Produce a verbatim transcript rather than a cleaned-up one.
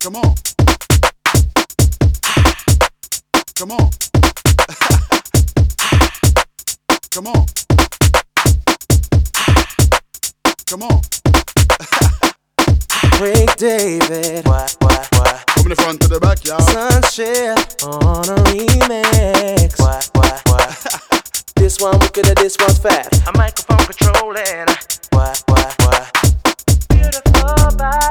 Come on. Come on. Come on. Come on. Craig David. What, what, what? From the front to the back, y'all. Sunshine on a remix. What, what, what? This one wicked and this one's fat. A microphone controlling. What, what, what? Beautiful body.